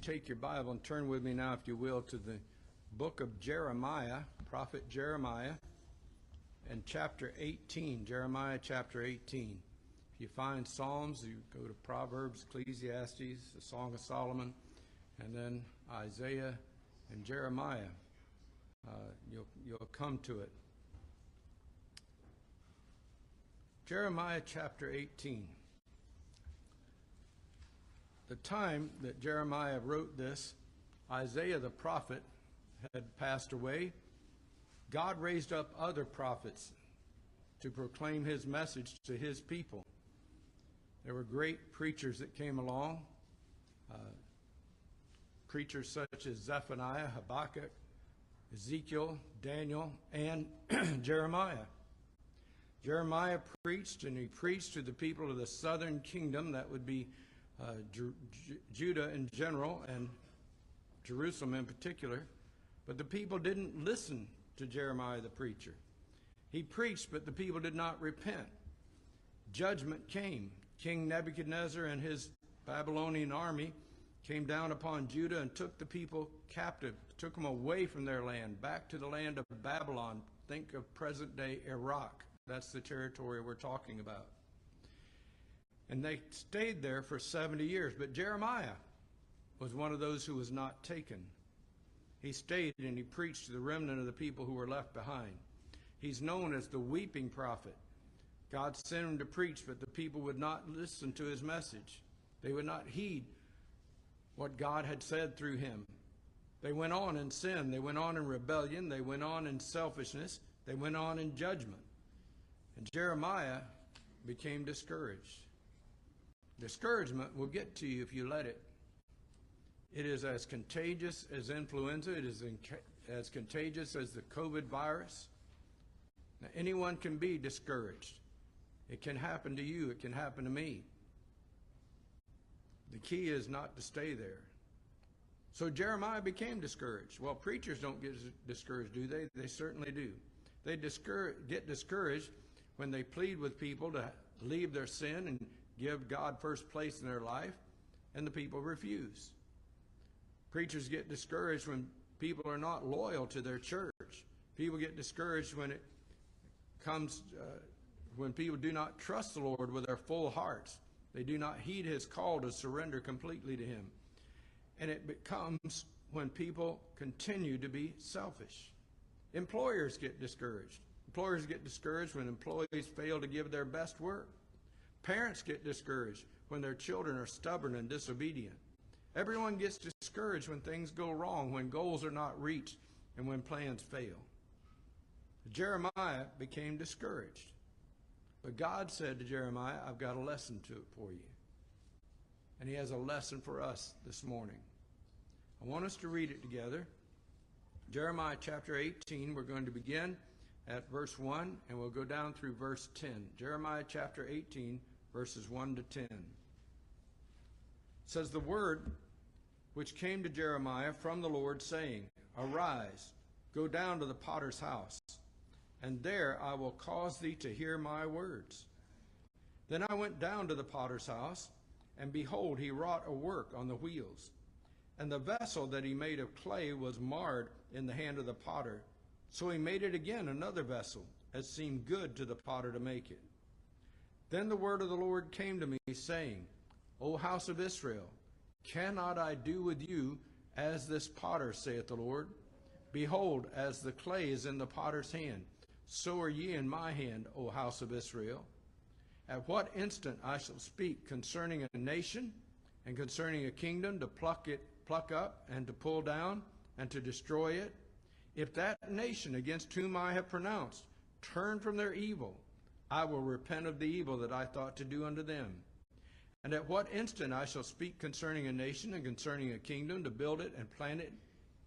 take your Bible and turn with me now, if you will, to the book of Jeremiah, prophet Jeremiah, and chapter 18, Jeremiah chapter 18. If you find Psalms, you go to Proverbs, Ecclesiastes, the Song of Solomon, and then Isaiah and Jeremiah. You'll come to it. Jeremiah chapter 18. The time that Jeremiah wrote this, Isaiah the prophet had passed away. God raised up other prophets to proclaim his message to his people. There were great preachers that came along, preachers such as Zephaniah, Habakkuk, Ezekiel, Daniel, and Jeremiah. Jeremiah preached, and he preached to the people of the southern kingdom, that would be Judah in general and Jerusalem in particular. But the people didn't listen to Jeremiah the preacher. He preached, but the people did not repent. Judgment came. King Nebuchadnezzar and his Babylonian army came down upon Judah and took the people captive, took them away from their land, back to the land of Babylon. Think of present-day Iraq. That's the territory we're talking about. And they stayed there for 70 years. But Jeremiah was one of those who was not taken. He stayed and he preached to the remnant of the people who were left behind. He's known as the weeping prophet. God sent him to preach, but the people would not listen to his message. They would not heed what God had said through him. They went on in sin. They went on in rebellion. They went on in selfishness. They went on in judgment. And Jeremiah became discouraged. Discouragement will get to you if you let it. It is as contagious as influenza. It is as contagious as the COVID virus. Now, anyone can be discouraged. It can happen to you. It can happen to me. The key is not to stay there. So Jeremiah became discouraged. Well, preachers don't get discouraged, do they? They certainly do. They get discouraged when they plead with people to leave their sin and give God first place in their life, and the people refuse. Preachers get discouraged when people are not loyal to their church. People get discouraged when it comes, when people do not trust the Lord with their full hearts. They do not heed his call to surrender completely to him. And it becomes when people continue to be selfish. Employers get discouraged. Employers get discouraged when employees fail to give their best work. Parents get discouraged when their children are stubborn and disobedient. Everyone gets discouraged when things go wrong, when goals are not reached, and when plans fail. Jeremiah became discouraged. But God said to Jeremiah, I've got a lesson for you. And he has a lesson for us this morning. I want us to read it together. Jeremiah chapter 18, we're going to begin at verse 1, and we'll go down through verse 10. Jeremiah chapter 18, verses 1 to 10. It says, the word which came to Jeremiah from the Lord, saying, Arise, go down to the potter's house, and there I will cause thee to hear my words. Then I went down to the potter's house, and behold, he wrought a work on the wheels. And the vessel that he made of clay was marred in the hand of the potter. So he made it again another vessel, as seemed good to the potter to make it. Then the word of the Lord came to me, saying, O house of Israel, cannot I do with you as this potter, saith the Lord? Behold, as the clay is in the potter's hand, so are ye in my hand, O house of Israel. At what instant I shall speak concerning a nation and concerning a kingdom, to pluck up and to pull down and to destroy it, if that nation against whom I have pronounced turn from their evil, I will repent of the evil that I thought to do unto them. And at what instant I shall speak concerning a nation and concerning a kingdom, to build it and plant it,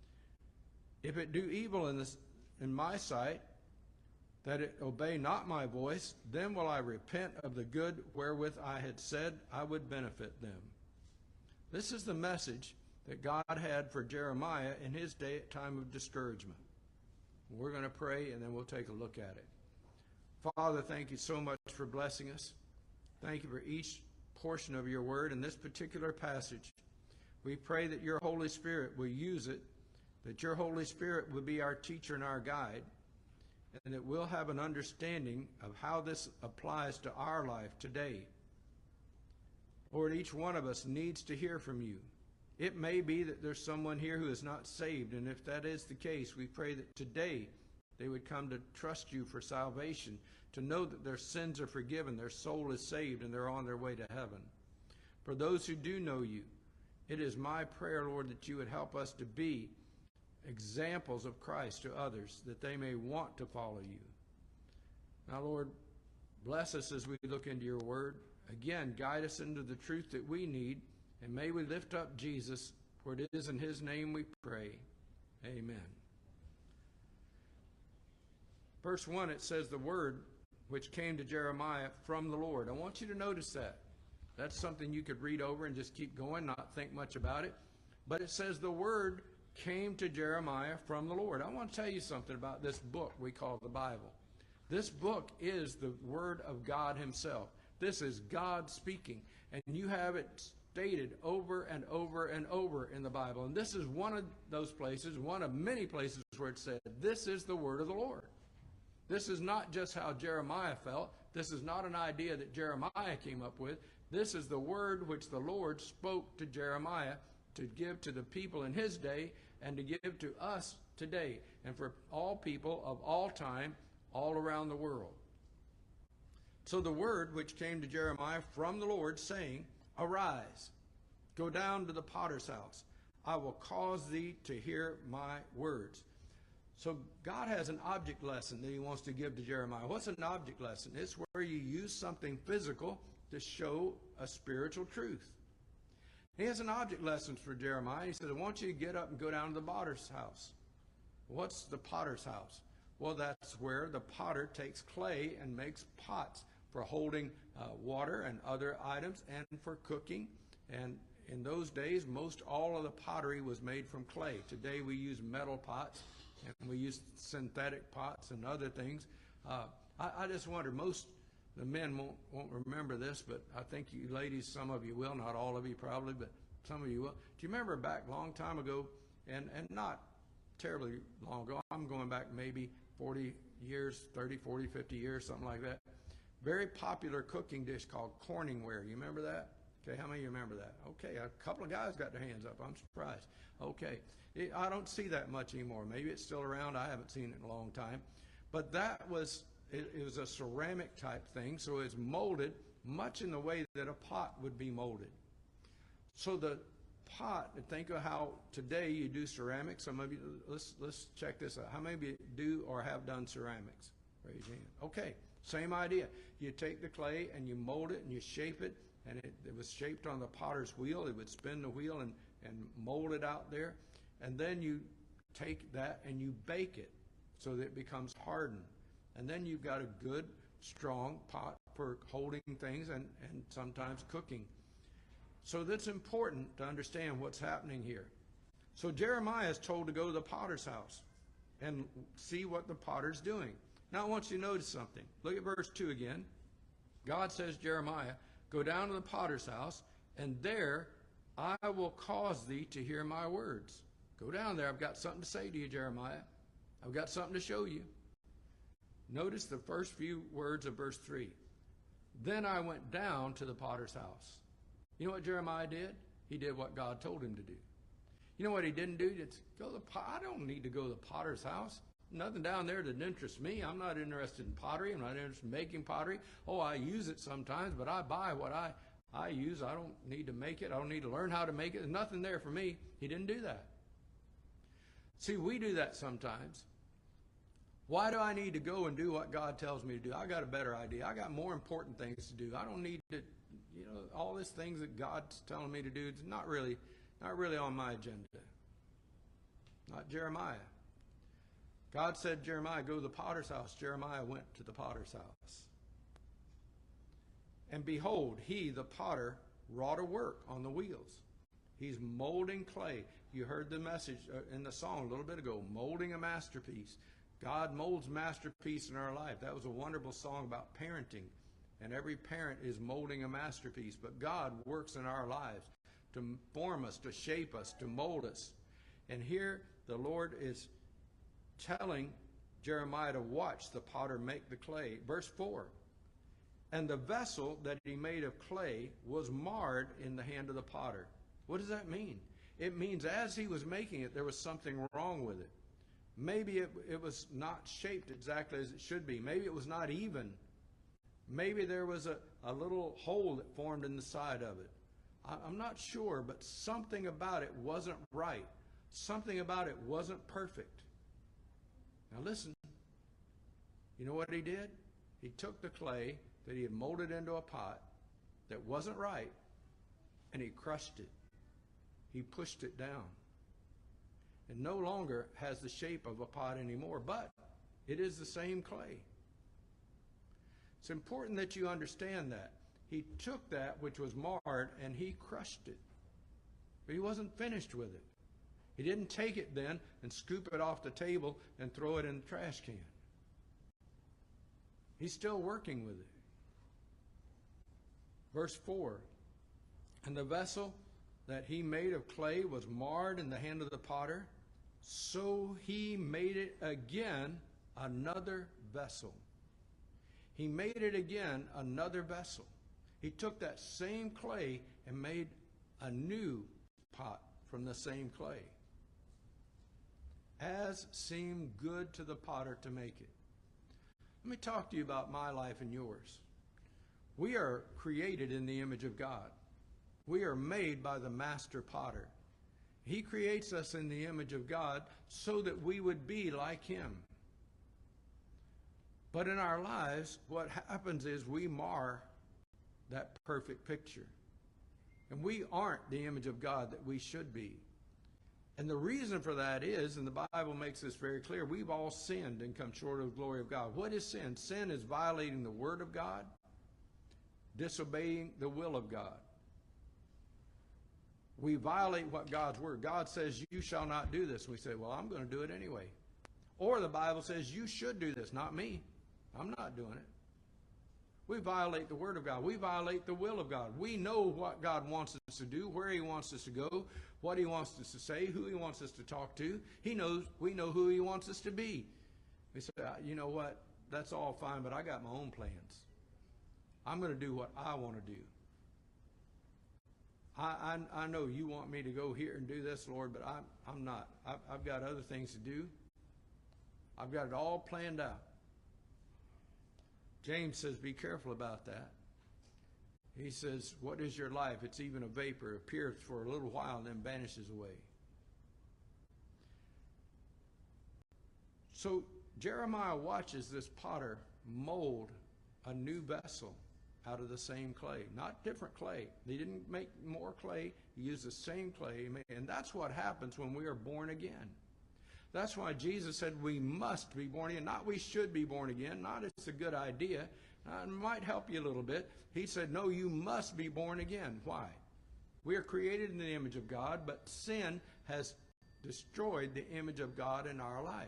if it do evil in my sight, that it obey not my voice, then will I repent of the good wherewith I had said I would benefit them. This is the message that God had for Jeremiah in his time of discouragement. We're going to pray, and then we'll take a look at it. Father, thank you so much for blessing us. Thank you for each portion of your word in this particular passage. We pray that your Holy Spirit will use it, that your Holy Spirit will be our teacher and our guide, and that we'll have an understanding of how this applies to our life today. Lord, each one of us needs to hear from you. It may be that there's someone here who is not saved, and if that is the case, we pray that today they would come to trust you for salvation, to know that their sins are forgiven, their soul is saved, and they're on their way to heaven. For those who do know you, it is my prayer, Lord, that you would help us to be examples of Christ to others, that they may want to follow you. Now, Lord, bless us as we look into your word. Again, guide us into the truth that we need, and may we lift up Jesus, for it is in his name we pray. Amen. Verse 1, it says, the word which came to Jeremiah from the Lord. I want you to notice that. That's something you could read over and just keep going, not think much about it. But it says the word came to Jeremiah from the Lord. I want to tell you something about this book we call the Bible. This book is the word of God himself. This is God speaking. And you have it stated over and over and over in the Bible. And this is one of those places, one of many places where it said, this is the word of the Lord. This is not just how Jeremiah felt. This is not an idea that Jeremiah came up with. This is the word which the Lord spoke to Jeremiah to give to the people in his day and to give to us today and for all people of all time all around the world. So the word which came to Jeremiah from the Lord, saying, arise, go down to the potter's house. I will cause thee to hear my words. So God has an object lesson that he wants to give to Jeremiah. What's an object lesson? It's where you use something physical to show a spiritual truth. He has an object lesson for Jeremiah. He said, I want you to get up and go down to the potter's house. What's the potter's house? Well, that's where the potter takes clay and makes pots for holding water and other items and for cooking. And in those days, most all of the pottery was made from clay. Today we use metal pots and we use synthetic pots and other things. I just wonder, most the men won't remember this, but I think you ladies, some of you will, not all of you probably, but some of you will. Do you remember back a long time ago, and not terribly long ago, I'm going back maybe 40 years, 30, 40, 50 years, something like that. Very popular cooking dish called Corningware. You remember that? Okay, how many of you remember that? Okay, a couple of guys got their hands up. I'm surprised. Okay, I don't see that much anymore. Maybe it's still around. I haven't seen it in a long time. But that was, it was a ceramic type thing, so it's molded much in the way that a pot would be molded. So the pot, think of how today you do ceramics. Some of you, let's check this out. How many of you do or have done ceramics? Raise your hand. Okay, same idea. You take the clay and you mold it and you shape it, and it was shaped on the potter's wheel. It would spin the wheel and mold it out there. And then you take that and you bake it so that it becomes hardened. And then you've got a good, strong pot for holding things and sometimes cooking. So that's important to understand what's happening here. So Jeremiah is told to go to the potter's house and see what the potter's doing. Now I want you to notice something. Look at verse 2 again. God says, Jeremiah, go down to the potter's house, and there I will cause thee to hear my words. Go down there. I've got something to say to you, Jeremiah. I've got something to show you. Notice the first few words of verse 3. Then I went down to the potter's house. You know what Jeremiah did? He did what God told him to do. You know what he didn't do? I don't need to go to the potter's house. Nothing down there that interests me. I'm not interested in pottery. I'm not interested in making pottery. Oh, I use it sometimes, but I buy what I use. I don't need to make it. I don't need to learn how to make it. There's nothing there for me. He didn't do that. See, we do that sometimes. Why do I need to go and do what God tells me to do? I got a better idea. I got more important things to do. I don't need to, all these things that God's telling me to do. It's not really on my agenda. Not Jeremiah. God said, Jeremiah, go to the potter's house. Jeremiah went to the potter's house. And behold, he, the potter, wrought a work on the wheels. He's molding clay. You heard the message in the song a little bit ago, molding a masterpiece. God molds masterpiece in our life. That was a wonderful song about parenting. And every parent is molding a masterpiece. But God works in our lives to form us, to shape us, to mold us. And here the Lord is telling Jeremiah to watch the potter make the clay. Verse 4, and the vessel that he made of clay was marred in the hand of the potter. What does that mean? It means as he was making it, there was something wrong with it. Maybe it was not shaped exactly as it should be. Maybe it was not even. Maybe there was a little hole that formed in the side of it. I'm not sure, but something about it wasn't right. Something about it wasn't perfect. Now listen, you know what he did? He took the clay that he had molded into a pot that wasn't right, and he crushed it. He pushed it down. It no longer has the shape of a pot anymore, but it is the same clay. It's important that you understand that. He took that which was marred and he crushed it. But he wasn't finished with it. He didn't take it then and scoop it off the table and throw it in the trash can. He's still working with it. Verse 4, and the vessel that he made of clay was marred in the hand of the potter, so he made it again another vessel. He made it again another vessel. He took that same clay and made a new pot from the same clay, as seemed good to the potter to make it. Let me talk to you about my life and yours. We are created in the image of God. We are made by the master potter. He creates us in the image of God so that we would be like him. But in our lives, what happens is we mar that perfect picture. And we aren't the image of God that we should be. And the reason for that is, and the Bible makes this very clear, we've all sinned and come short of the glory of God. What is sin? Sin is violating the Word of God, disobeying the will of God. We violate what God's Word. God says, you shall not do this. We say, well, I'm going to do it anyway. Or the Bible says, you should do this, not me. I'm not doing it. We violate the Word of God. We violate the will of God. We know what God wants us to do, where he wants us to go, what he wants us to say, who he wants us to talk to. He knows, we know who he wants us to be. We say, you know what, that's all fine, but I got my own plans. I'm going to do what I want to do. I know you want me to go here and do this, Lord, but I'm not. I've got other things to do. I've got it all planned out. James says, be careful about that. He says, what is your life? It's even a vapor. It appears for a little while and then vanishes away. So Jeremiah watches this potter mold a new vessel out of the same clay. Not different clay. He didn't make more clay. He used the same clay. And that's what happens when we are born again. That's why Jesus said we must be born again. Not we should be born again. Not it's a good idea. It might help you a little bit. He said, no, you must be born again. Why? We are created in the image of God, but sin has destroyed the image of God in our life.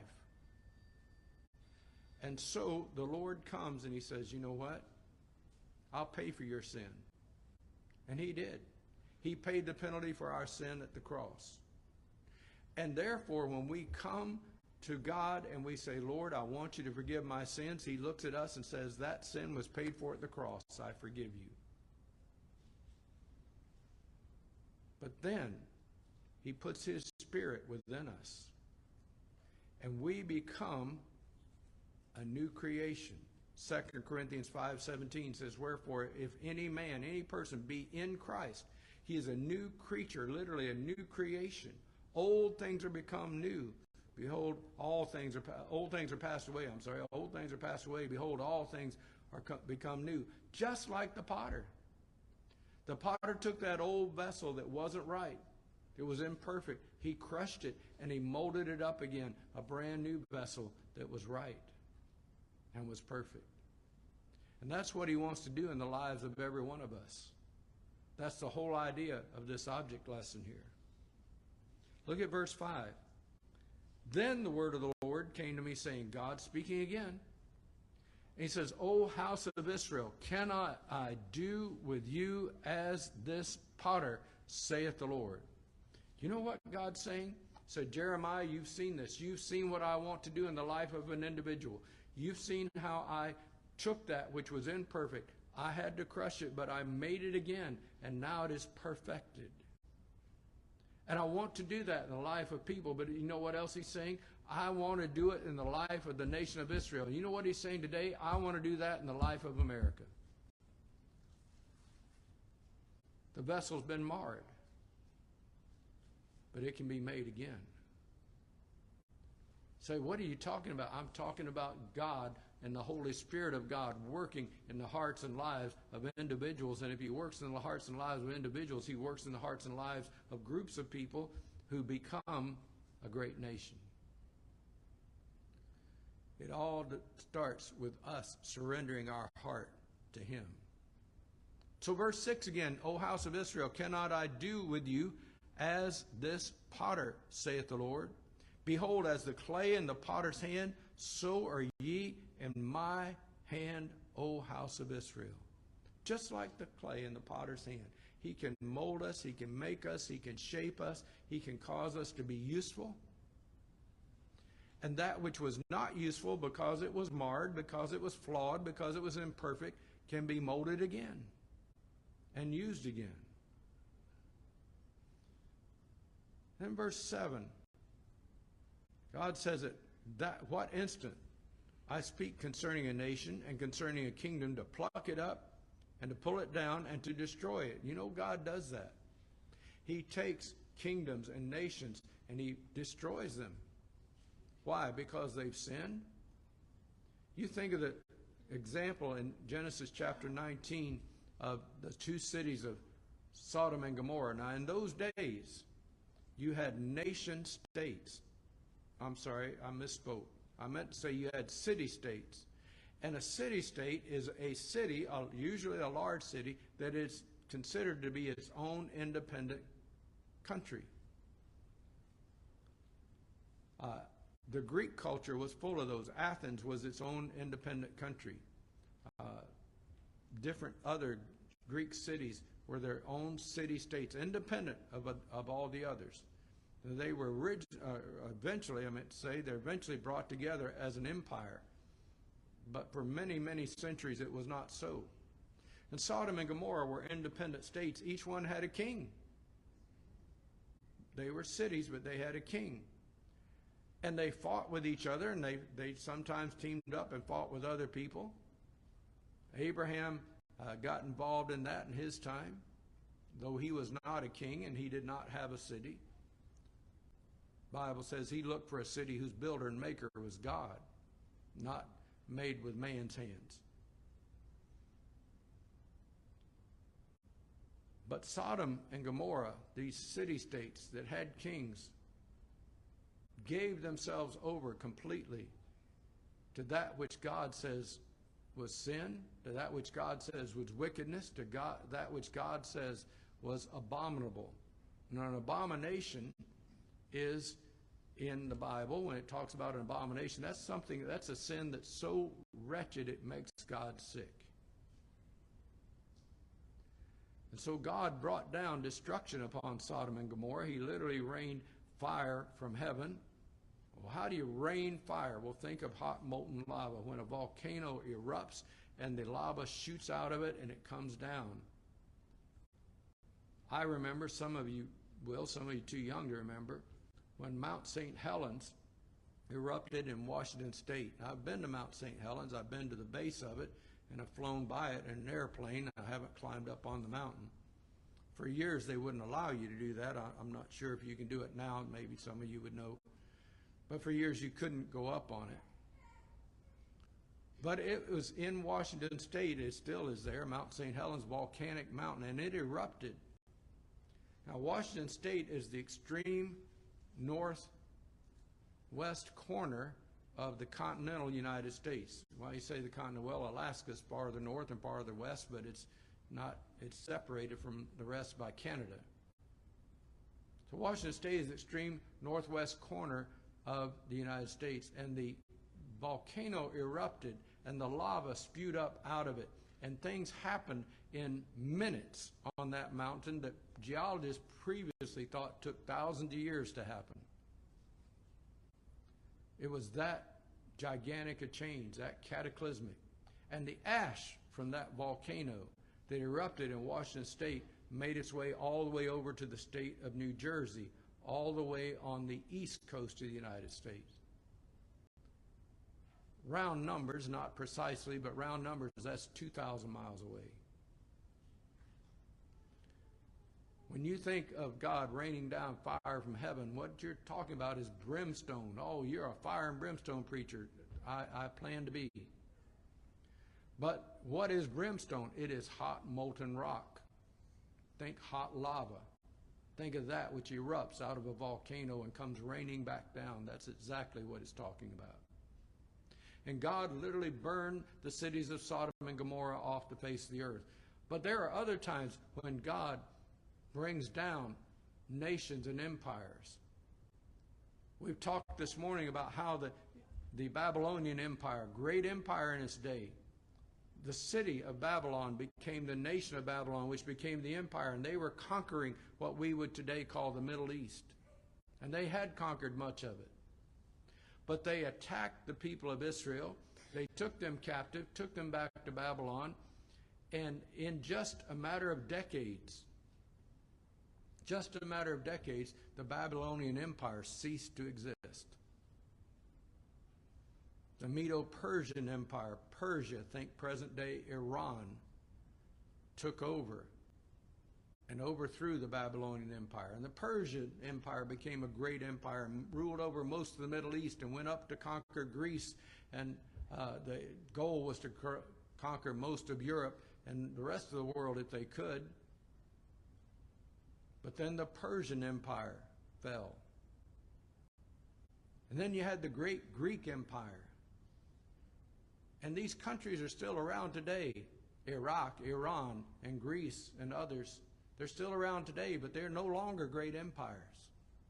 And so the Lord comes and he says, you know what? I'll pay for your sin. And he did. He paid the penalty for our sin at the cross. And therefore, when we come to God and we say, Lord, I want you to forgive my sins, he looks at us and says, that sin was paid for at the cross. I forgive you. But then he puts his Spirit within us. And we become a new creation. 2 Corinthians 5:17 says, wherefore, if any man, any person be in Christ, he is a new creature, literally a new creation. Old things are become new. Behold, old things are passed away. Old things are passed away. Behold, all things are become new. Just like the potter. The potter took that old vessel that wasn't right. It was imperfect. He crushed it and he molded it up again. A brand new vessel that was right and was perfect. And that's what he wants to do in the lives of every one of us. That's the whole idea of this object lesson here. Look at verse 5. Then the word of the Lord came to me, saying, God speaking again. And he says, O house of Israel, cannot I do with you as this potter saith the Lord. You know what God's saying? So Jeremiah, you've seen this. You've seen what I want to do in the life of an individual. You've seen how I took that which was imperfect. I had to crush it, but I made it again, and now it is perfected. And I want to do that in the life of people, but you know what else he's saying? I want to do it in the life of the nation of Israel. You know what he's saying today? I want to do that in the life of America. The vessel's been marred, but it can be made again. Say, what are you talking about? I'm talking about God and the Holy Spirit of God working in the hearts and lives of individuals. And if he works in the hearts and lives of individuals, he works in the hearts and lives of groups of people who become a great nation. It all starts with us surrendering our heart to him. So verse 6 again, O house of Israel, cannot I do with you as this potter, saith the Lord? Behold, as the clay in the potter's hand, so are ye in my hand, O house of Israel. Just like the clay in the potter's hand. He can mold us, he can make us, he can shape us, he can cause us to be useful. And that which was not useful because it was marred, because it was flawed, because it was imperfect, can be molded again and used again. Then verse 7, God says it, that what instant I speak concerning a nation and concerning a kingdom to pluck it up and to pull it down and to destroy it. You know, God does that. He takes kingdoms and nations and he destroys them. Why? Because they've sinned? You think of the example in Genesis chapter 19 of the two cities of Sodom and Gomorrah. Now, in those days, you had nation states. I'm sorry, I misspoke. I meant to say you had city-states. And a city-state is a city, usually a large city, that is considered to be its own independent country. The Greek culture was full of those. Athens was its own independent country. Different other Greek cities were their own city-states, independent of all the others. They were eventually, I meant to say, they're eventually brought together as an empire. But for many, many centuries, it was not so. And Sodom and Gomorrah were independent states. Each one had a king. They were cities, but they had a king. And they fought with each other, and they sometimes teamed up and fought with other people. Abraham got involved in that in his time, though he was not a king and he did not have a city. The Bible says he looked for a city whose builder and maker was God, not made with man's hands. But Sodom and Gomorrah, these city-states that had kings, gave themselves over completely to that which God says was sin, to that which God says was wickedness, to that which God says was abominable. And an abomination is, in the Bible, when it talks about an abomination, that's a sin that's so wretched it makes God sick. And so God brought down destruction upon Sodom and Gomorrah. He literally rained fire from heaven. Well, how do you rain fire? Well, think of hot molten lava. When a volcano erupts and the lava shoots out of it and it comes down. I remember, some of you will, some of you too young to remember, when Mount St. Helens erupted in Washington State. Now, I've been to Mount St. Helens. I've been to the base of it, and I've flown by it in an airplane. I haven't climbed up on the mountain. For years, they wouldn't allow you to do that. I'm not sure if you can do it now. Maybe some of you would know. But for years, you couldn't go up on it. But it was in Washington State. It still is there, Mount St. Helens volcanic mountain, and it erupted. Now, Washington State is the extreme northwest corner of the continental United States. Why you say the continent? Well, Alaska's farther north and farther west, but it's separated from the rest by Canada. So Washington State is the extreme northwest corner of the United States, and the volcano erupted and the lava spewed up out of it, and things happened in minutes on that mountain that geologists previously thought took thousands of years to happen. It was that gigantic a change, that cataclysmic. And the ash from that volcano that erupted in Washington State made its way all the way over to the state of New Jersey, all the way on the east coast of the United States. Round numbers, not precisely, but round numbers, that's 2,000 miles away. When you think of God raining down fire from heaven, what you're talking about is brimstone. Oh, you're a fire and brimstone preacher. I plan to be. But what is brimstone? It is hot molten rock. Think hot lava. Think of that which erupts out of a volcano and comes raining back down. That's exactly what it's talking about. And God literally burned the cities of Sodom and Gomorrah off the face of the earth. But there are other times when God brings down nations and empires. We've talked this morning about how the Babylonian Empire, great empire in its day, the city of Babylon became the nation of Babylon, which became the empire, and they were conquering what we would today call the Middle East. And they had conquered much of it. But they attacked the people of Israel. They took them captive, took them back to Babylon, and in just a matter of decades, the Babylonian Empire ceased to exist. The Medo-Persian Empire, Persia, think present-day Iran, took over and overthrew the Babylonian Empire. And the Persian Empire became a great empire and ruled over most of the Middle East and went up to conquer Greece. And the goal was to conquer most of Europe and the rest of the world if they could. But then the Persian Empire fell. And then you had the great Greek Empire. And these countries are still around today. Iraq, Iran, and Greece and others. They're still around today, but they're no longer great empires.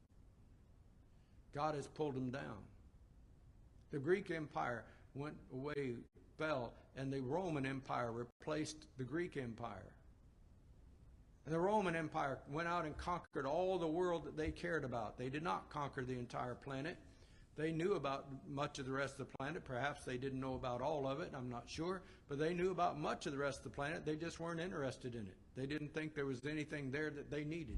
God has pulled them down. The Greek Empire went away, fell, and the Roman Empire replaced the Greek Empire. And the Roman Empire went out and conquered all the world that they cared about. They did not conquer the entire planet. They knew about much of the rest of the planet. Perhaps they didn't know about all of it, I'm not sure. But they knew about much of the rest of the planet. They just weren't interested in it. They didn't think there was anything there that they needed.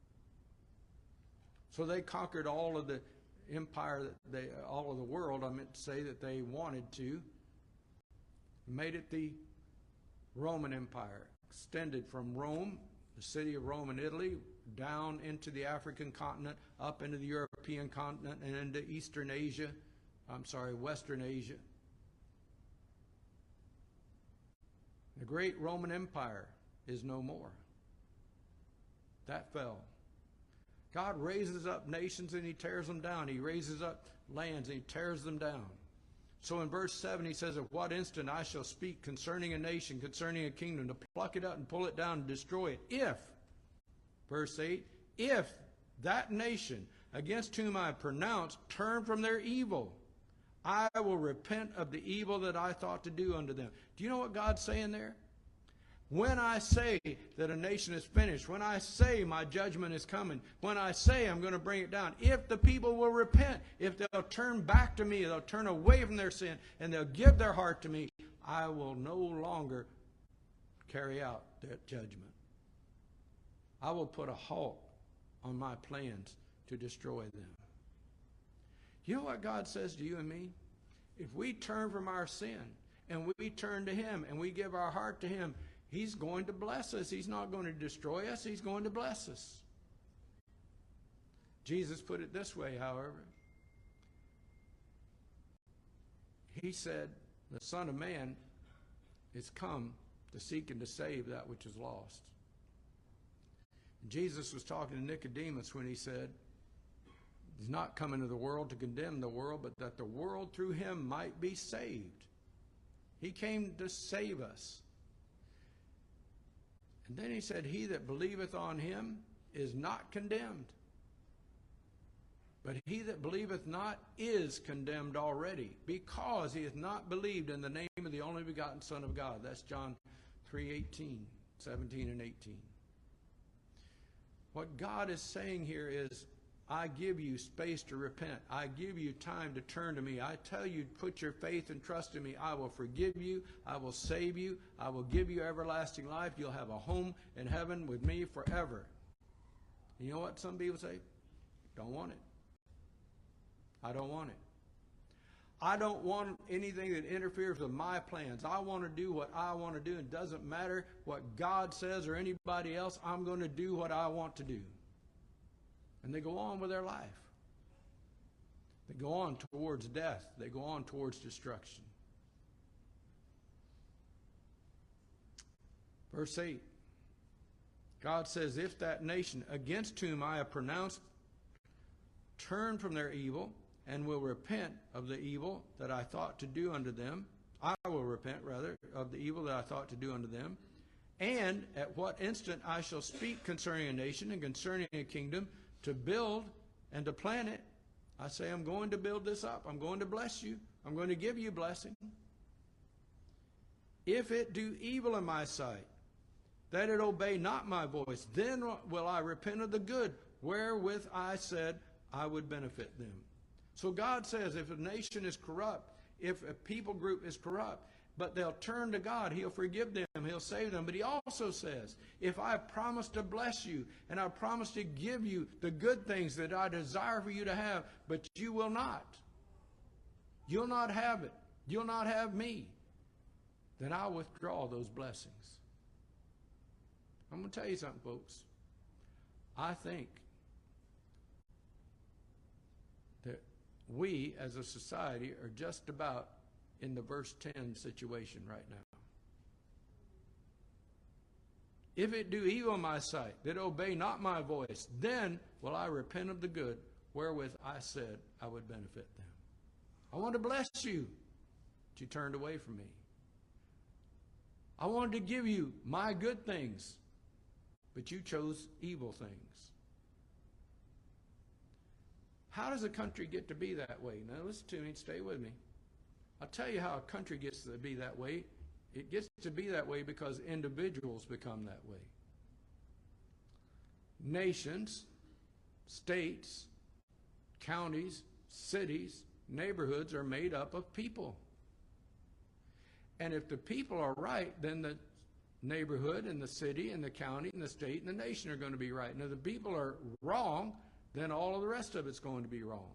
So they conquered all of the empire, all of the world, I meant to say, that they wanted to. Made it the Roman Empire. Extended from Rome, the city of Rome in Italy, down into the African continent, up into the European continent, and into Western Asia. The great Roman Empire is no more. That fell. God raises up nations and he tears them down. He raises up lands and he tears them down. So in verse 7 he says, "At what instant I shall speak concerning a nation, concerning a kingdom, to pluck it up and pull it down and destroy it. If," verse 8, "if that nation against whom I pronounce turn from their evil, I will repent of the evil that I thought to do unto them." Do you know what God's saying there? When I say that a nation is finished, when I say my judgment is coming, when I say I'm going to bring it down, if the people will repent, if they'll turn back to me, they'll turn away from their sin, and they'll give their heart to me, I will no longer carry out that judgment. I will put a halt on my plans to destroy them. You know what God says to you and me? If we turn from our sin and we turn to him and we give our heart to him, he's going to bless us. He's not going to destroy us. He's going to bless us. Jesus put it this way, however. He said, the Son of Man is come to seek and to save that which is lost. Jesus was talking to Nicodemus when he said, he's not come into the world to condemn the world, but that the world through him might be saved. He came to save us. And then he said, he that believeth on him is not condemned, But he that believeth not is condemned already, because he hath not believed in the name of the only begotten Son of God. That's John 3:18, 17 and 18. What God is saying here is, I give you space to repent. I give you time to turn to me. I tell you, put your faith and trust in me. I will forgive you. I will save you. I will give you everlasting life. You'll have a home in heaven with me forever. You know what some people say? Don't want it. I don't want it. I don't want anything that interferes with my plans. I want to do what I want to do. It doesn't matter what God says or anybody else. I'm going to do what I want to do. And they go on with their life. They go on towards death. They go on towards destruction. Verse 8. God says, if that nation against whom I have pronounced turn from their evil and will repent of the evil that I thought to do unto them, I will repent, rather, of the evil that I thought to do unto them, and at what instant I shall speak concerning a nation and concerning a kingdom to build and to plant it, I say, I'm going to build this up. I'm going to bless you. I'm going to give you blessing. If it do evil in my sight, that it obey not my voice, then will I repent of the good wherewith I said I would benefit them. So God says, if a nation is corrupt, if a people group is corrupt, but they'll turn to God, he'll forgive them, he'll save them. But he also says, if I promise to bless you, and I promise to give you the good things that I desire for you to have, but you will not. You'll not have it. You'll not have me. Then I'll withdraw those blessings. I'm going to tell you something, folks. I think that we as a society are just about in the verse 10 situation right now. If it do evil in my sight, that obey not my voice, then will I repent of the good wherewith I said I would benefit them. I want to bless you, but you turned away from me. I wanted to give you my good things, but you chose evil things. How does a country get to be that way? Now listen to me, stay with me. I'll tell you how a country gets to be that way. It gets to be that way because individuals become that way. Nations, states, counties, cities, neighborhoods are made up of people. And if the people are right, then the neighborhood and the city and the county and the state and the nation are going to be right. And if the people are wrong, then all of the rest of it's going to be wrong.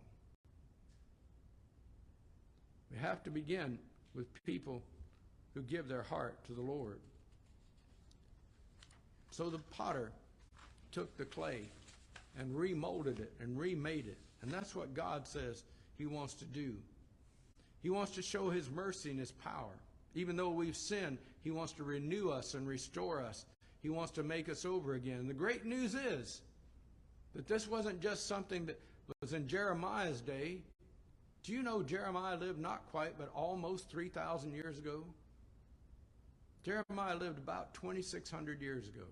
We have to begin with people who give their heart to the Lord. So the potter took the clay and remolded it and remade it. And that's what God says he wants to do. He wants to show his mercy and his power. Even though we've sinned, he wants to renew us and restore us. He wants to make us over again. And the great news is that this wasn't just something that was in Jeremiah's day. Do you know Jeremiah lived not quite, but almost 3,000 years ago? Jeremiah lived about 2,600 years ago.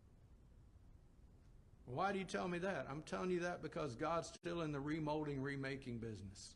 Why do you tell me that? I'm telling you that because God's still in the remolding, remaking business.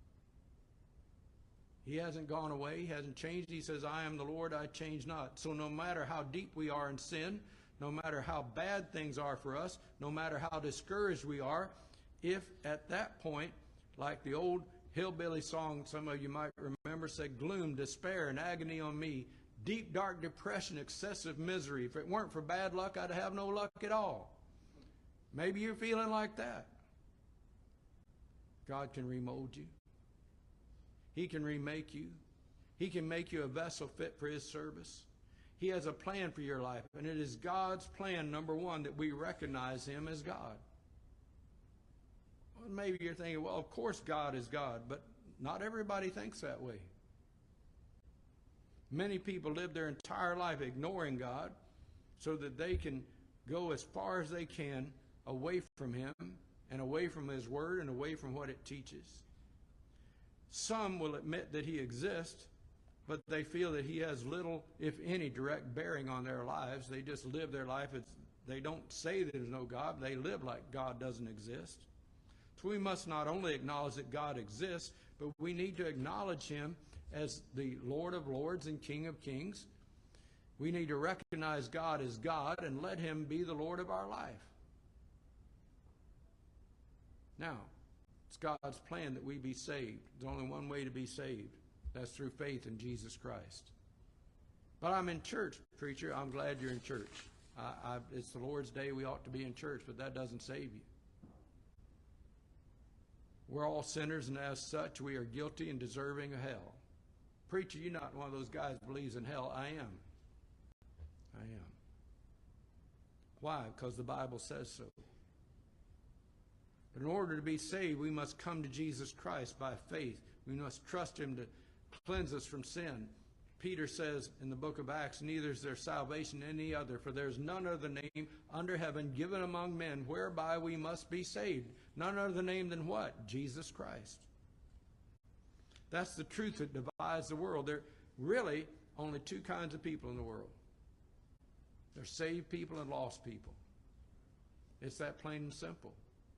He hasn't gone away. He hasn't changed. He says, I am the Lord, I change not. So no matter how deep we are in sin, no matter how bad things are for us, no matter how discouraged we are, if at that point, like the old hillbilly song some of you might remember said, gloom, despair, and agony on me, deep, dark depression, excessive misery. If it weren't for bad luck, I'd have no luck at all. Maybe you're feeling like that. God can remold you. He can remake you. He can make you a vessel fit for his service. He has a plan for your life, and it is God's plan, number one, that we recognize him as God. Well, maybe you're thinking, well, of course God is God, but not everybody thinks that way. Many people live their entire life ignoring God so that they can go as far as they can away from him and away from his word and away from what it teaches. Some will admit that he exists, but they feel that he has little, if any, direct bearing on their lives. They just live their life. They don't say there's no God. They live like God doesn't exist. So we must not only acknowledge that God exists, but we need to acknowledge him as the Lord of lords and King of kings. We need to recognize God as God and let him be the Lord of our life. Now, it's God's plan that we be saved. There's only one way to be saved. That's through faith in Jesus Christ. But I'm in church, preacher. I'm glad you're in church. It's the Lord's day. We ought to be in church, but that doesn't save you. We're all sinners, and as such, we are guilty and deserving of hell. Preacher, you're not one of those guys who believes in hell. I am. I am. Why? Because the Bible says so. But in order to be saved, we must come to Jesus Christ by faith. We must trust him to cleanse us from sin. Peter says in the book of Acts, neither is there salvation in any other, for there is none other name under heaven given among men whereby we must be saved. None other name than what? Jesus Christ. That's the truth that divides the world. There are really only two kinds of people in the world. There's saved people and lost people. It's that plain and simple.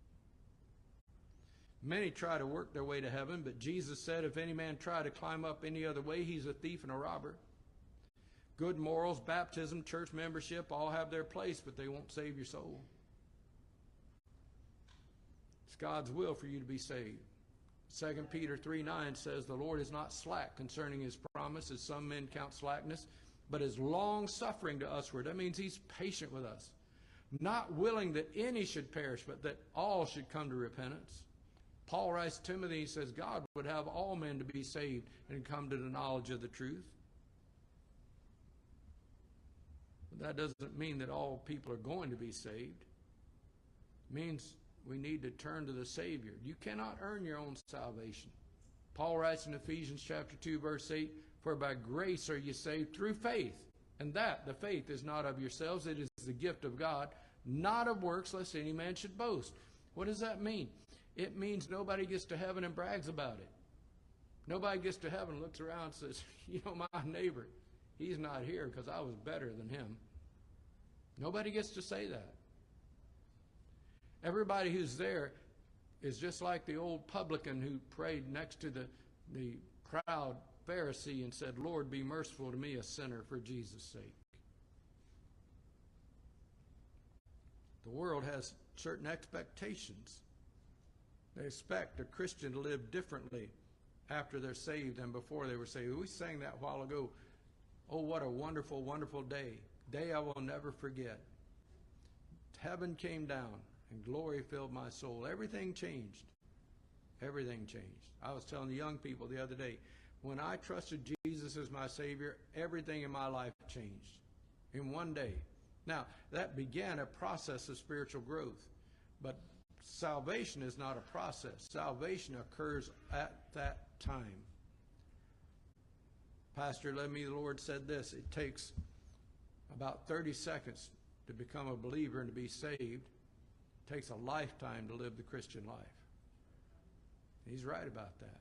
Many try to work their way to heaven, but Jesus said, if any man try to climb up any other way, he's a thief and a robber. Good morals, baptism, church membership all have their place, but they won't save your soul. It's God's will for you to be saved. 2 Peter 3:9 says, the Lord is not slack concerning his promise, as some men count slackness, but is long-suffering to usward. That means he's patient with us, not willing that any should perish, but that all should come to repentance. Paul writes to Timothy, he says, God would have all men to be saved and come to the knowledge of the truth. But that doesn't mean that all people are going to be saved. It means we need to turn to the Savior. You cannot earn your own salvation. Paul writes in Ephesians chapter 2, verse 8, for by grace are you saved through faith. And that, the faith, is not of yourselves. It is the gift of God, not of works, lest any man should boast. What does that mean? It means nobody gets to heaven and brags about it. Nobody gets to heaven and looks around and says, you know, my neighbor, he's not here because I was better than him. Nobody gets to say that. Everybody who's there is just like the old publican who prayed next to the proud Pharisee and said, Lord, be merciful to me, a sinner, for Jesus' sake. The world has certain expectations. They expect a Christian to live differently after they're saved than before they were saved. We sang that a while ago. Oh, what a wonderful, wonderful day. Day I will never forget. Heaven came down and glory filled my soul. Everything changed. Everything changed. I was telling the young people the other day, when I trusted Jesus as my Savior, everything in my life changed in one day. Now, that began a process of spiritual growth, but salvation is not a process. Salvation occurs at that time. Pastor led me, the Lord said this, it takes about 30 seconds to become a believer and to be saved. It takes a lifetime to live the Christian life. He's right about that.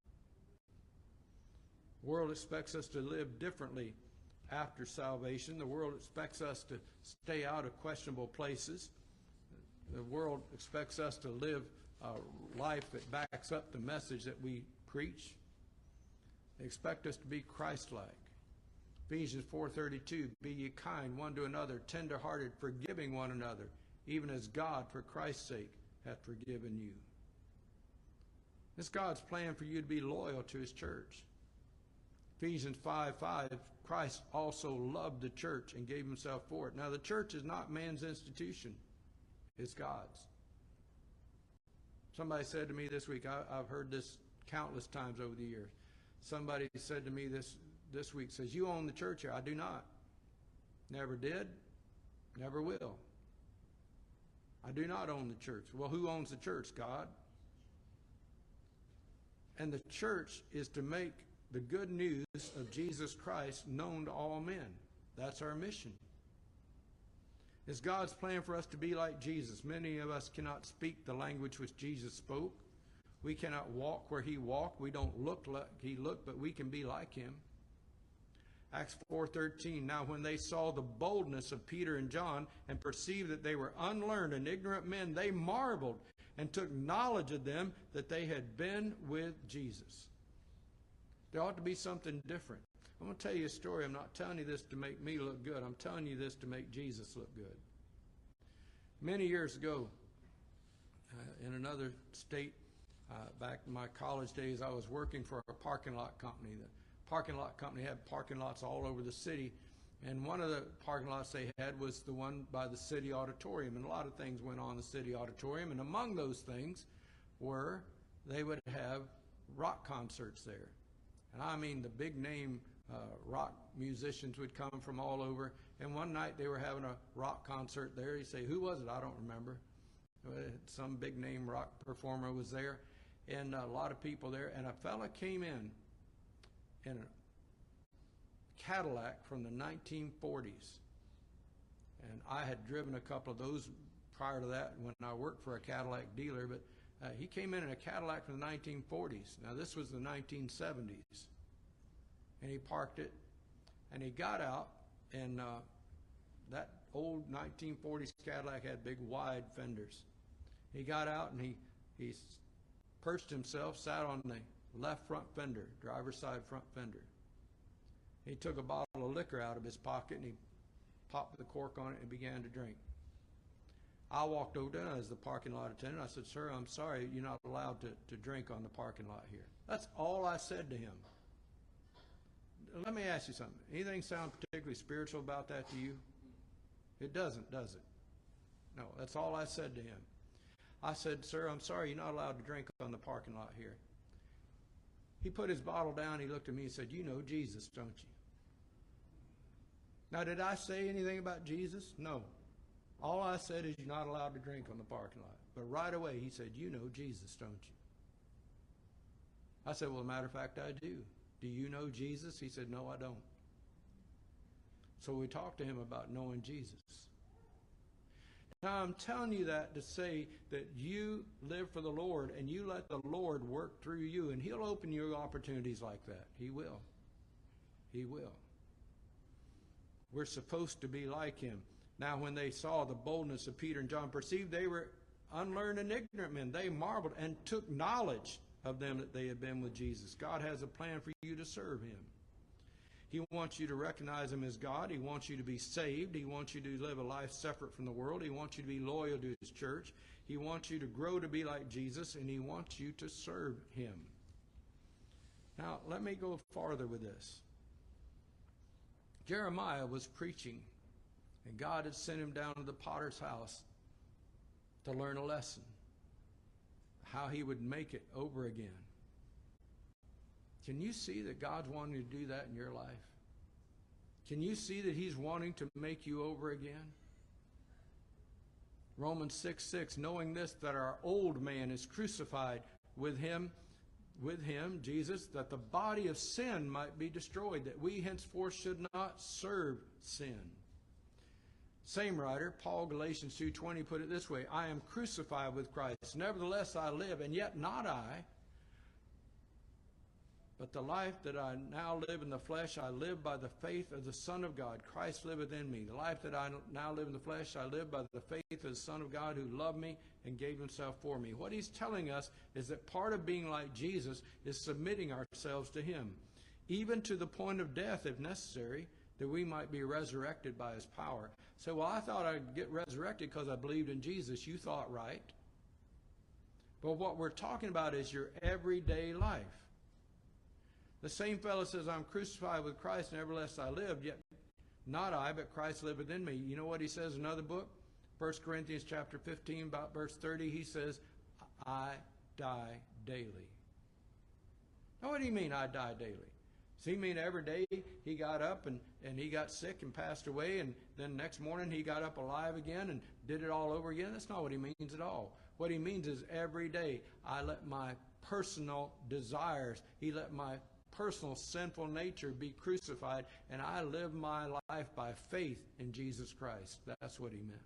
The world expects us to live differently after salvation. The world expects us to stay out of questionable places. The world expects us to live a life that backs up the message that we preach. They expect us to be Christ-like. Ephesians 4:32, be ye kind one to another, tender-hearted, forgiving one another, even as God, for Christ's sake, hath forgiven you. It's God's plan for you to be loyal to his church. Ephesians 5:5, Christ also loved the church and gave himself for it. Now, the church is not man's institution. It's God's. Somebody said to me this week, I've heard this countless times over the years. Somebody said to me this week, says, you own the church here. I do not. Never did, never will. I do not own the church. Well, who owns the church? God. And the church is to make the good news of Jesus Christ known to all men. That's our mission. It's God's plan for us to be like Jesus. Many of us cannot speak the language which Jesus spoke. We cannot walk where he walked. We don't look like he looked, but we can be like him. Acts 4:13, now when they saw the boldness of Peter and John and perceived that they were unlearned and ignorant men, they marveled and took knowledge of them that they had been with Jesus. There ought to be something different. I'm going to tell you a story. I'm not telling you this to make me look good. I'm telling you this to make Jesus look good. Many years ago, in another state, back in my college days, I was working for a parking lot company. The parking lot company had parking lots all over the city, and one of the parking lots they had was the one by the city auditorium, and a lot of things went on in the city auditorium, and among those things were they would have rock concerts there. And I mean the big name rock musicians would come from all over, and one night they were having a rock concert there. You say, who was it? I don't remember. Some big name rock performer was there, and a lot of people there, and a fella came in a Cadillac from the 1940s, and I had driven a couple of those prior to that when I worked for a Cadillac dealer, but he came in a Cadillac from the 1940s. Now this was the 1970s, and he parked it, and he got out, and that old 1940s Cadillac had big wide fenders. He got out and he perched himself, sat on the left front fender, driver's side front fender. He took a bottle of liquor out of his pocket and he popped the cork on it and began to drink. I walked over to him as the parking lot attendant. I said, sir, I'm sorry, you're not allowed to drink on the parking lot here. That's all I said to him. Let me ask you something. Anything sound particularly spiritual about that to you? It doesn't, does it? No, that's all I said to him. I said, sir, I'm sorry, you're not allowed to drink on the parking lot here. He put his bottle down, he looked at me and said, you know Jesus, don't you? Now, did I say anything about Jesus? No. All I said is you're not allowed to drink on the parking lot. But right away he said, you know Jesus, don't you? I said, well, as a matter of fact, I do. Do you know Jesus? He said, no, I don't. So we talked to him about knowing Jesus. Now, I'm telling you that to say that you live for the Lord and you let the Lord work through you, and He'll open you opportunities like that. He will. He will. We're supposed to be like Him. Now, when they saw the boldness of Peter and John, perceived they were unlearned and ignorant men, they marveled and took knowledge of them that they had been with Jesus. God has a plan for you to serve Him. He wants you to recognize Him as God. He wants you to be saved. He wants you to live a life separate from the world. He wants you to be loyal to His church. He wants you to grow to be like Jesus, and He wants you to serve Him. Now, let me go farther with this. Jeremiah was preaching, and God had sent him down to the potter's house to learn a lesson, how he would make it over again. Can you see that God's wanting to do that in your life? Can you see that He's wanting to make you over again? Romans 6:6, knowing this, that our old man is crucified with him, Jesus, that the body of sin might be destroyed, that we henceforth should not serve sin. Same writer, Paul, Galatians 2:20, put it this way, I am crucified with Christ. Nevertheless I live, and yet not I, but the life that I now live in the flesh, I live by the faith of the Son of God. Christ liveth in me. The life that I now live in the flesh, I live by the faith of the Son of God who loved me and gave Himself for me. What he's telling us is that part of being like Jesus is submitting ourselves to Him, even to the point of death if necessary, that we might be resurrected by His power. So, well, I thought I'd get resurrected because I believed in Jesus. You thought right. But what we're talking about is your everyday life. The same fellow says, I'm crucified with Christ, nevertheless I live, yet not I, but Christ liveth in me. You know what he says in another book? 1 Corinthians chapter 15, about verse 30, he says, I die daily. Now what do you mean, I die daily? Does he mean every day he got up and he got sick and passed away, and then next morning he got up alive again and did it all over again? That's not what he means at all. What he means is every day I let my personal desires, he let my personal sinful nature be crucified, and I live my life by faith in Jesus Christ. That's what he meant.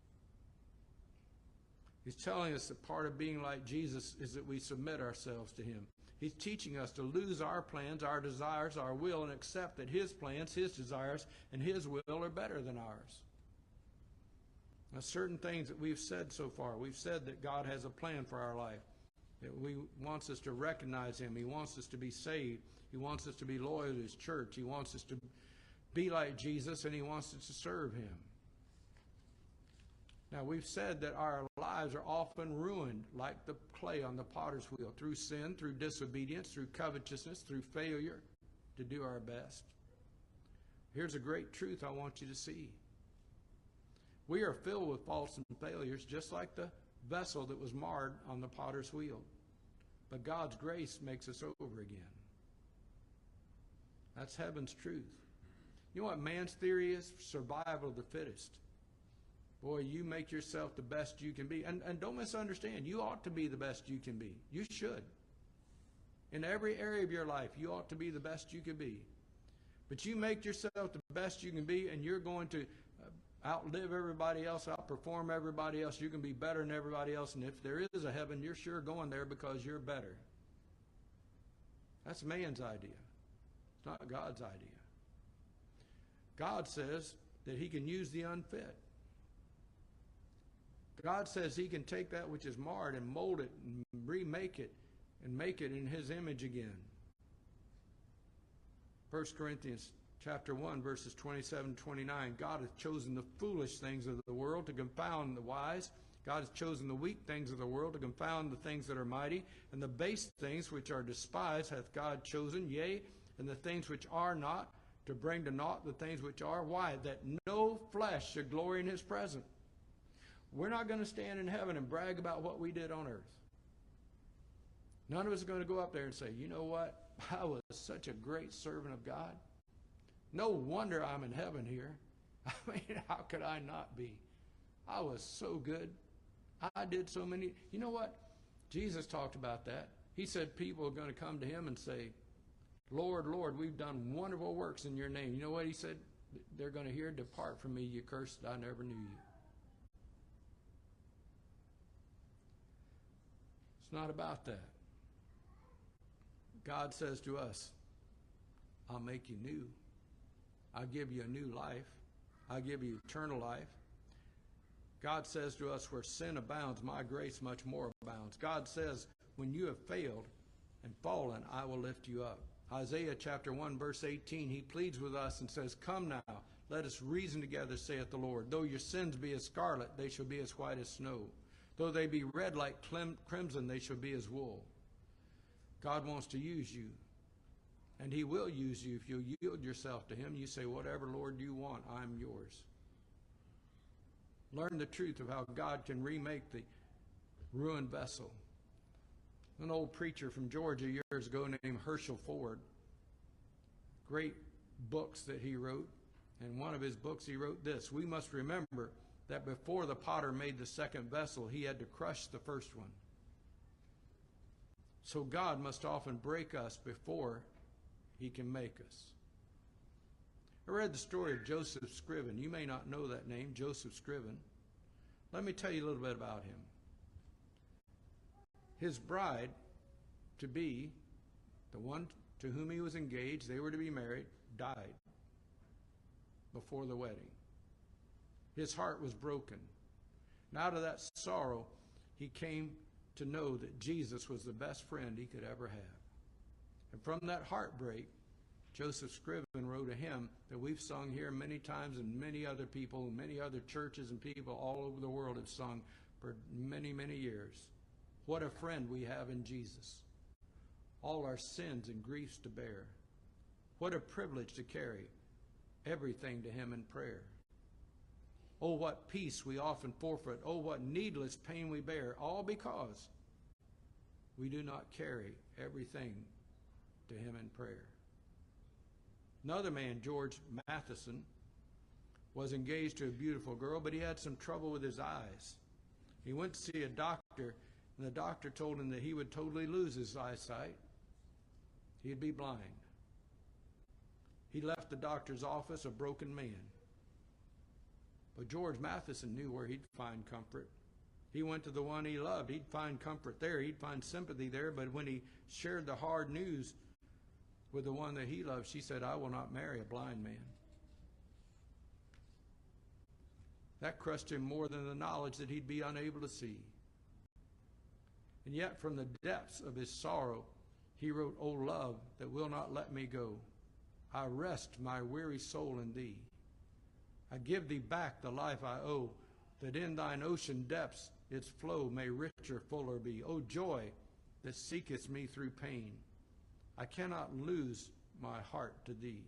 He's telling us that part of being like Jesus is that we submit ourselves to Him. He's teaching us to lose our plans, our desires, our will, and accept that His plans, His desires, and His will are better than ours. Now, certain things that we've said so far, we've said that God has a plan for our life, that He wants us to recognize Him. He wants us to be saved. He wants us to be loyal to His church. He wants us to be like Jesus, and He wants us to serve Him. Now, we've said that our lives are often ruined like the clay on the potter's wheel, through sin, through disobedience, through covetousness, through failure to do our best. Here's a great truth I want you to see. We are filled with faults and failures, just like the vessel that was marred on the potter's wheel. But God's grace makes us over again. That's heaven's truth. You know what man's theory is? Survival of the fittest. Boy, you make yourself the best you can be. And don't misunderstand. You ought to be the best you can be. You should. In every area of your life, you ought to be the best you can be. But you make yourself the best you can be, and you're going to outlive everybody else, outperform everybody else. You can be better than everybody else. And if there is a heaven, you're sure going there because you're better. That's man's idea. It's not God's idea. God says that He can use the unfit. God says He can take that which is marred and mold it and remake it and make it in His image again. 1 Corinthians chapter 1, verses 27 and 29. God hath chosen the foolish things of the world to confound the wise. God has chosen the weak things of the world to confound the things that are mighty. And the base things which are despised hath God chosen, yea, and the things which are not, to bring to naught the things which are. Why? That no flesh should glory in His presence. We're not going to stand in heaven and brag about what we did on earth. None of us are going to go up there and say, you know what? I was such a great servant of God. No wonder I'm in heaven here. I mean, how could I not be? I was so good. I did so many. You know what? Jesus talked about that. He said people are going to come to Him and say, Lord, Lord, we've done wonderful works in Your name. You know what He said? They're going to hear, depart from me, you cursed, I never knew you. It's not about that. God says to us, I'll make you new. I'll give you a new life. I'll give you eternal life. God says to us, where sin abounds, my grace much more abounds. God says, when you have failed and fallen, I will lift you up. Isaiah chapter 1, verse 18, He pleads with us and says, come now, let us reason together, saith the Lord. Though your sins be as scarlet, they shall be as white as snow. Though they be red like crimson, they shall be as wool. God wants to use you. And He will use you if you yield yourself to Him. You say, whatever, Lord, you want, I'm yours. Learn the truth of how God can remake the ruined vessel. An old preacher from Georgia years ago named Herschel Ford, great books that he wrote. And one of his books he wrote this: we must remember that before the potter made the second vessel, he had to crush the first one. So God must often break us before He can make us. I read the story of Joseph Scriven. You may not know that name, Joseph Scriven. Let me tell you a little bit about him. His bride to be, the one to whom he was engaged, they were to be married, died before the wedding. His heart was broken. And out of that sorrow, he came to know that Jesus was the best friend he could ever have. And from that heartbreak, Joseph Scriven wrote a hymn that we've sung here many times, and many other people, many other churches and people all over the world have sung for many, many years. What a friend we have in Jesus. All our sins and griefs to bear. What a privilege to carry everything to Him in prayer. Oh, what peace we often forfeit. Oh, what needless pain we bear, all because we do not carry everything to Him in prayer. Another man, George Matheson, was engaged to a beautiful girl, but he had some trouble with his eyes. He went to see a doctor, and the doctor told him that he would totally lose his eyesight. He'd be blind. He left the doctor's office a broken man. But George Matheson knew where he'd find comfort. He went to the one he loved. He'd find comfort there. He'd find sympathy there. But when he shared the hard news with the one that he loved, she said, I will not marry a blind man. That crushed him more than the knowledge that he'd be unable to see. And yet from the depths of his sorrow, he wrote, "O love that will not let me go, I rest my weary soul in thee. I give thee back the life I owe, that in thine ocean depths its flow may richer, fuller be. O joy that seeketh me through pain, I cannot lose my heart to thee.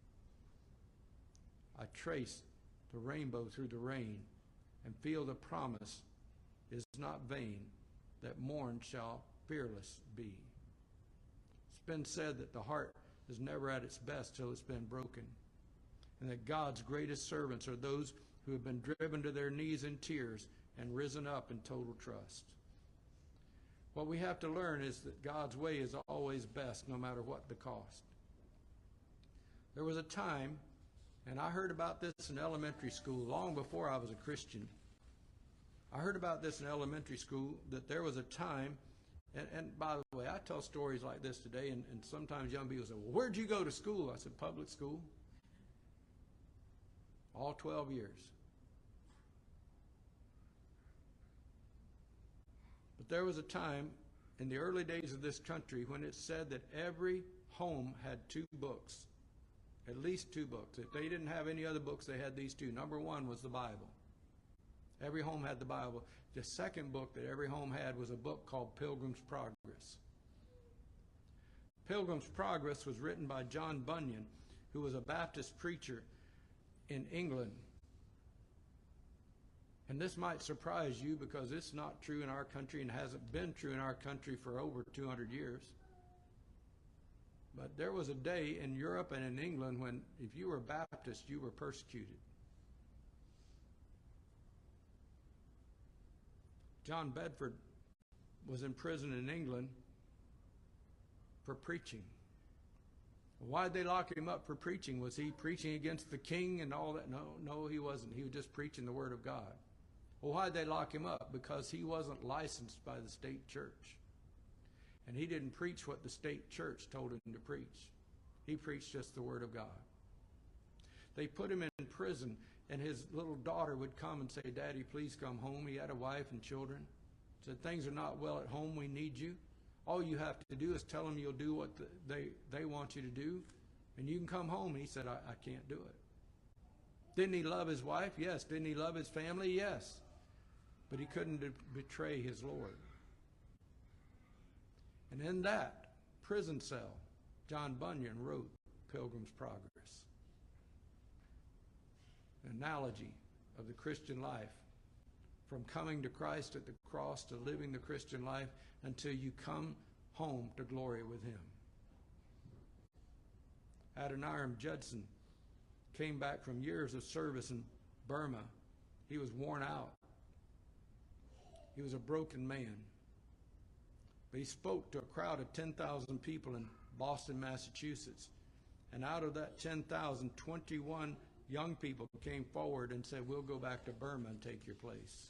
I trace the rainbow through the rain, and feel the promise is not vain, that morn shall fearless be." It's been said that the heart is never at its best till it's been broken, and that God's greatest servants are those who have been driven to their knees in tears and risen up in total trust. What we have to learn is that God's way is always best, no matter what the cost. There was a time, and I heard about this in elementary school long before I was a Christian. I heard about this in elementary school, that there was a time, and by the way, I tell stories like this today, and sometimes young people say, "Well, where'd you go to school?" I said, "Public school." All 12 years. But there was a time in the early days of this country when it said that every home had 2 books, at least 2 books. If they didn't have any other books, they had these 2. Number 1 was the Bible. Every home had the Bible. The second book that every home had was a book called Pilgrim's Progress. Pilgrim's Progress was written by John Bunyan, who was a Baptist preacher in England. And this might surprise you because it's not true in our country and hasn't been true in our country for over 200 years. But there was a day in Europe and in England when if you were Baptist, you were persecuted. John Bedford was in prison in England for preaching. Why'd they lock him up for preaching? Was he preaching against the king and all that? No, he wasn't. He was just preaching the word of God. Well, why'd they lock him up? Because he wasn't licensed by the state church. And he didn't preach what the state church told him to preach. He preached just the word of God. They put him in prison, and his little daughter would come and say, "Daddy, please come home." He had a wife and children. Said, "Things are not well at home. We need you. All you have to do is tell them you'll do what they want you to do, and you can come home." And he said, I can't do it. Didn't he love his wife? Yes. Didn't he love his family? Yes. But he couldn't betray his Lord. And in that prison cell, John Bunyan wrote Pilgrim's Progress. An analogy of the Christian life, from coming to Christ at the cross to living the Christian life until you come home to glory with him. Adoniram Judson came back from years of service in Burma. He was worn out. He was a broken man. But he spoke to a crowd of 10,000 people in Boston, Massachusetts. And out of that 10,000, 21 young people came forward and said, "We'll go back to Burma and take your place."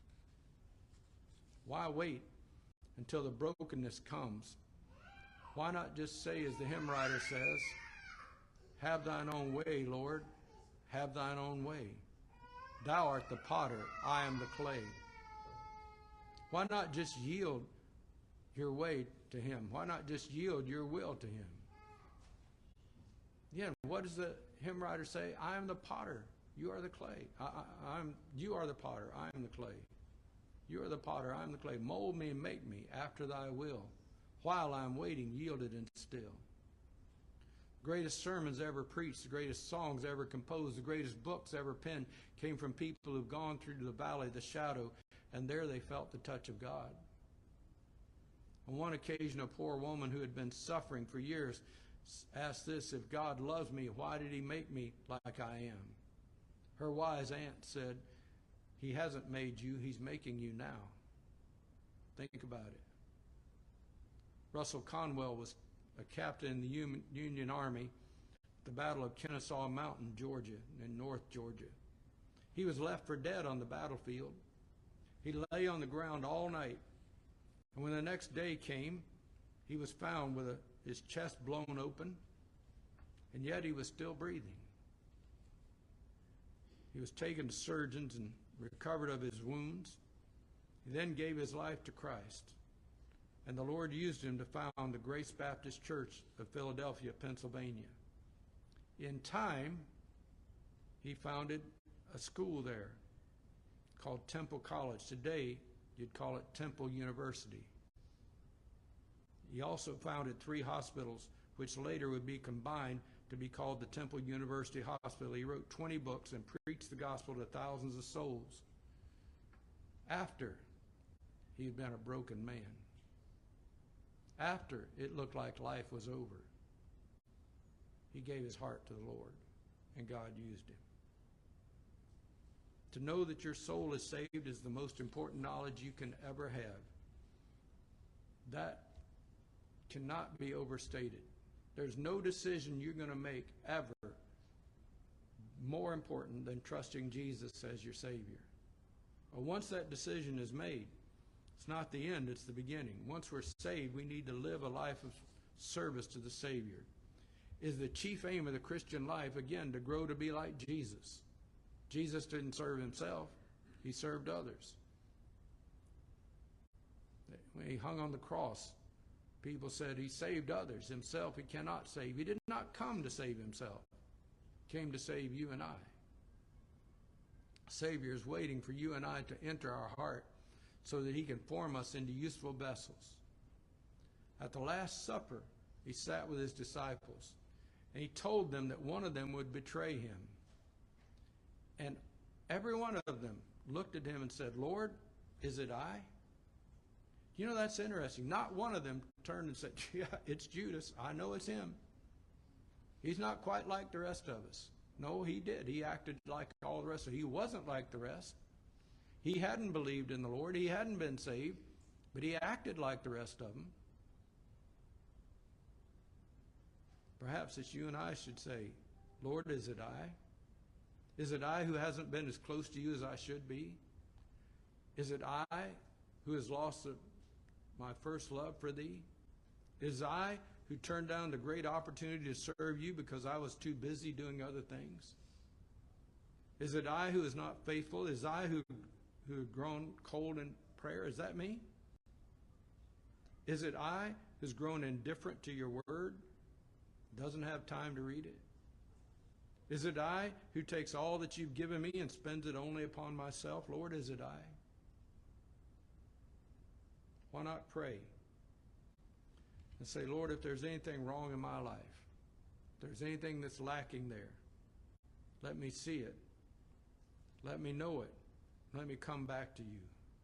Why wait until the brokenness comes? Why not just say, as the hymn writer says, "Have thine own way, Lord, have thine own way. Thou art the potter, I am the clay." Why not just yield your way to him? Why not just yield your will to him? Again, what does the hymn writer say? "I am the potter, you are the clay. You are the potter, I am the clay. You are the potter, I am the clay. Mold me and make me after thy will, while I am waiting, yielded and still." The greatest sermons ever preached, the greatest songs ever composed, the greatest books ever penned came from people who've gone through the valley of the shadow, and there they felt the touch of God. On one occasion, a poor woman who had been suffering for years asked this, "If God loves me, why did he make me like I am?" Her wise aunt said, "He hasn't made you, he's making you now." Think about it. Russell Conwell was a captain in the Union Army at the Battle of Kennesaw Mountain, Georgia, in North Georgia. He was left for dead on the battlefield. He lay on the ground all night. And when the next day came, he was found with his chest blown open, and yet he was still breathing. He was taken to surgeons and recovered of his wounds. He then gave his life to Christ. And the Lord used him to found the Grace Baptist Church of Philadelphia, Pennsylvania. In time, he founded a school there called Temple College. Today, you'd call it Temple University. He also founded 3 hospitals, which later would be combined to be called the Temple University Hospital. He wrote 20 books and preached the gospel to thousands of souls after he had been a broken man, after it looked like life was over. He gave his heart to the Lord, and God used him. To know that your soul is saved is the most important knowledge you can ever have. That cannot be overstated. There's no decision you're going to make ever more important than trusting Jesus as your Savior. Well, once that decision is made, it's not the end, it's the beginning. Once we're saved, we need to live a life of service to the Savior. Is the chief aim of the Christian life, again, to grow to be like Jesus. Jesus didn't serve himself, he served others. When he hung on the cross, people said he saved others. Himself he cannot save. He did not come to save himself. He came to save you and I. Savior is waiting for you and I to enter our heart so that he can form us into useful vessels. At the Last Supper, he sat with his disciples, and he told them that one of them would betray him. And every one of them looked at him and said, "Lord, is it I?" You know, that's interesting. Not one of them turned and said, "Yeah, it's Judas. I know it's him. He's not quite like the rest of us." No, he did. He acted like all the rest of us. He wasn't like the rest. He hadn't believed in the Lord. He hadn't been saved, but he acted like the rest of them. Perhaps it's you and I should say, "Lord, is it I? Is it I who hasn't been as close to you as I should be? Is it I who has lost my first love for thee? Is it I who turned down the great opportunity to serve you because I was too busy doing other things? Is it I who is not faithful? Is I who have grown cold in prayer? Is that me? Is it I who's grown indifferent to your word, doesn't have time to read it? Is it I who takes all that you've given me and spends it only upon myself? Lord, is it I? Why not pray and say, "Lord, if there's anything wrong in my life, if there's anything that's lacking there, let me see it. Let me know it. Let me come back to you."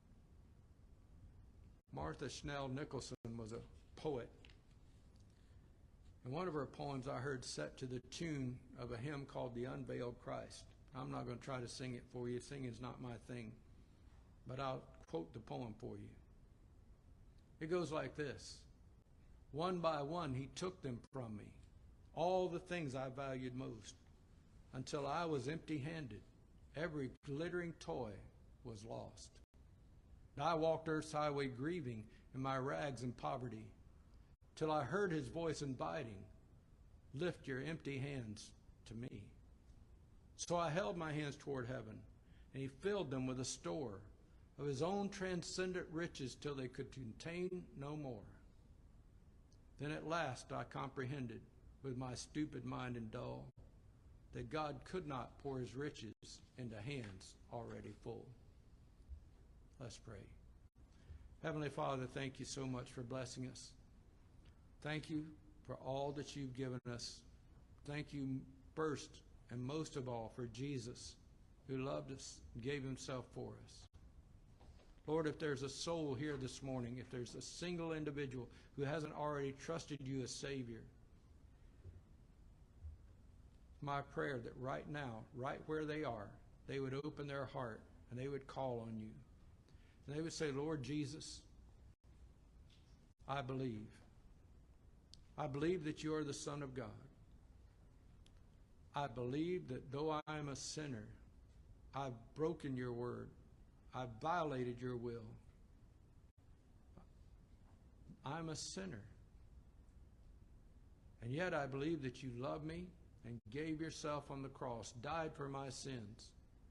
Martha Schnell Nicholson was a poet. And one of her poems I heard set to the tune of a hymn called "The Unveiled Christ." I'm not going to try to sing it for you. Singing's not my thing. But I'll quote the poem for you. It goes like this. "One by one he took them from me, all the things I valued most, until I was empty-handed. Every glittering toy was lost. And I walked earth's highway grieving in my rags and poverty, till I heard his voice inviting, 'Lift your empty hands to me.' So I held my hands toward heaven, and he filled them with a store of his own transcendent riches till they could contain no more. Then at last I comprehended, with my stupid mind and dull, that God could not pour his riches into hands already full." Let's pray. Heavenly Father, thank you so much for blessing us. Thank you for all that you've given us. Thank you first and most of all for Jesus, who loved us and gave himself for us. Lord, if there's a soul here this morning, if there's a single individual who hasn't already trusted you as Savior, my prayer that right now, right where they are, they would open their heart and they would call on you. And they would say, "Lord Jesus, I believe. I believe that you are the Son of God. I believe that though I am a sinner, I've broken your word. I've violated your will. I'm a sinner. And yet I believe that you love me and gave yourself on the cross, died for my sins,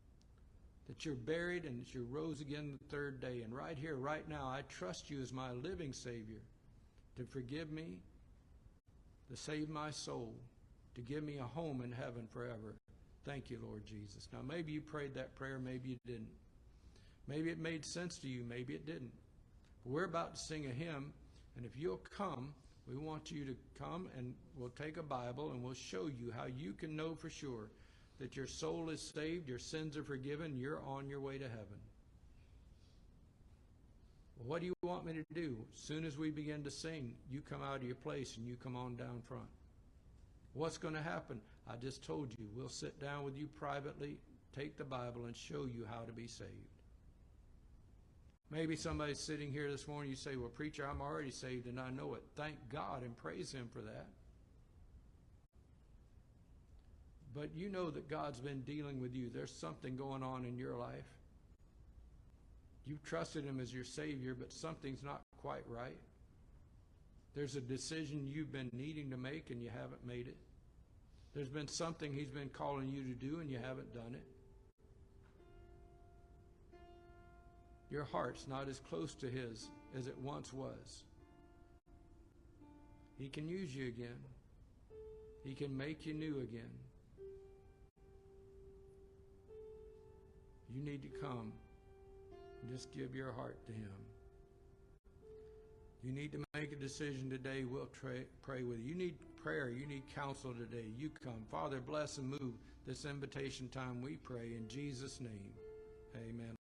that you're buried and that you rose again the third day. And right here, right now, I trust you as my living Savior to forgive me, to save my soul, to give me a home in heaven forever. Thank you, Lord Jesus. Now, maybe you prayed that prayer, maybe you didn't. Maybe it made sense to you, maybe it didn't. But we're about to sing a hymn, and if you'll come, we want you to come, and we'll take a Bible, and we'll show you how you can know for sure that your soul is saved, your sins are forgiven, you're on your way to heaven. Well, what do you want me to do? As soon as we begin to sing, you come out of your place and you come on down front. What's going to happen? I just told you. We'll sit down with you privately, take the Bible, and show you how to be saved. Maybe somebody's sitting here this morning, you say, well, preacher, I'm already saved and I know it. Thank God and praise Him for that. But you know that God's been dealing with you. There's something going on in your life. You've trusted Him as your Savior, but something's not quite right. There's a decision you've been needing to make and you haven't made it. There's been something He's been calling you to do and you haven't done it. Your heart's not as close to His as it once was. He can use you again. He can make you new again. You need to come and just give your heart to Him. You need to make a decision today. We'll pray with you. You need prayer. You need counsel today. You come. Father, bless and move this invitation time, we pray in Jesus' name. Amen.